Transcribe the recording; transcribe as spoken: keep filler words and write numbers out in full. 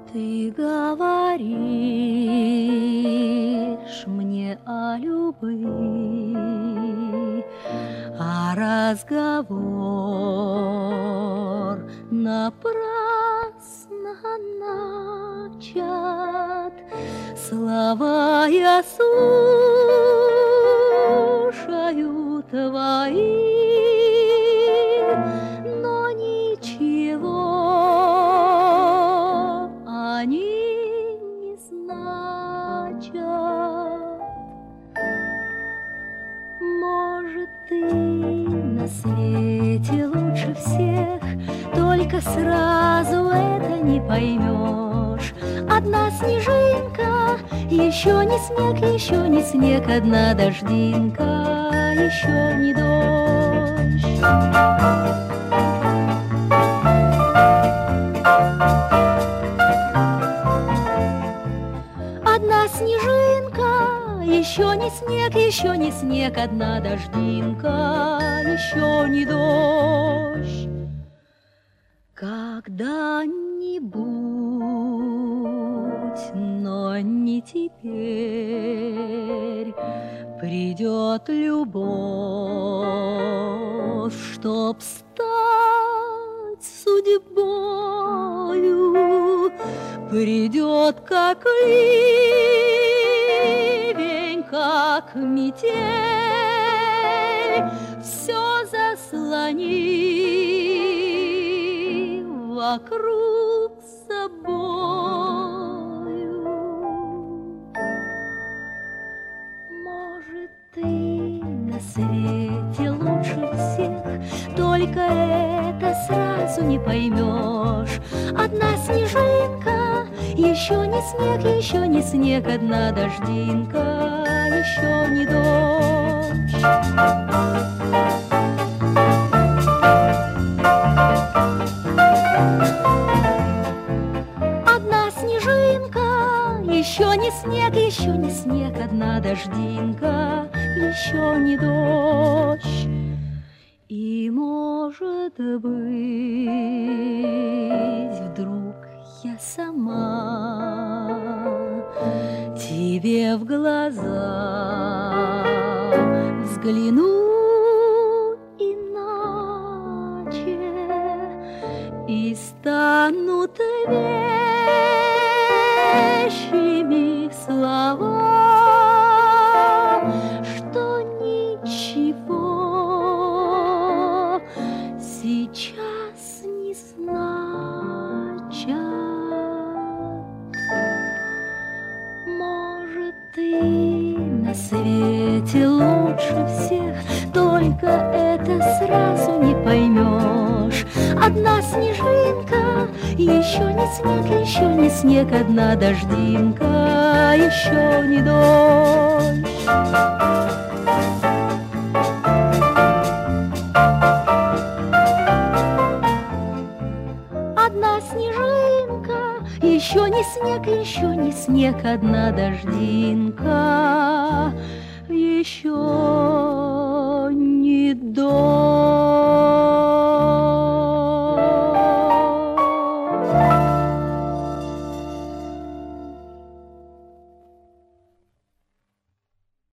Ты говоришь мне о любви, а разговор напрасно начат. Слова я слушаю твои, но ничего они не значат. Может, ты на свете лучше всех, только сразу это не поймешь. Одна снежинка, еще не снег, еще не снег, одна дождинка, еще не дождь. Одна снежинка, еще не снег, еще не снег, одна дождинка, еще не дождь. Когда-нибудь, но не теперь, придет любовь, чтоб стать судьбою. Придет как ливень, как метель, все заслонит вокруг собою. Может, ты на свете лучше всех, только это сразу не поймешь. Одна снежинка, еще не снег, еще не снег, одна дождинка, еще не дождь. Одна снежинка, еще не снег, еще не снег, одна дождинка, еще не дождь. И, может быть, вдруг я сама тебе в глаза взгляну иначе и станут вещими слова, что ничего сейчас не значат. Может, ты на свете лучше всех, только это сразу не поймешь. Одна снежинка, еще не снег, еще не снег, одна дождинка, еще не дождь. Одна снежинка, еще не снег, еще не снег, одна дождинка, еще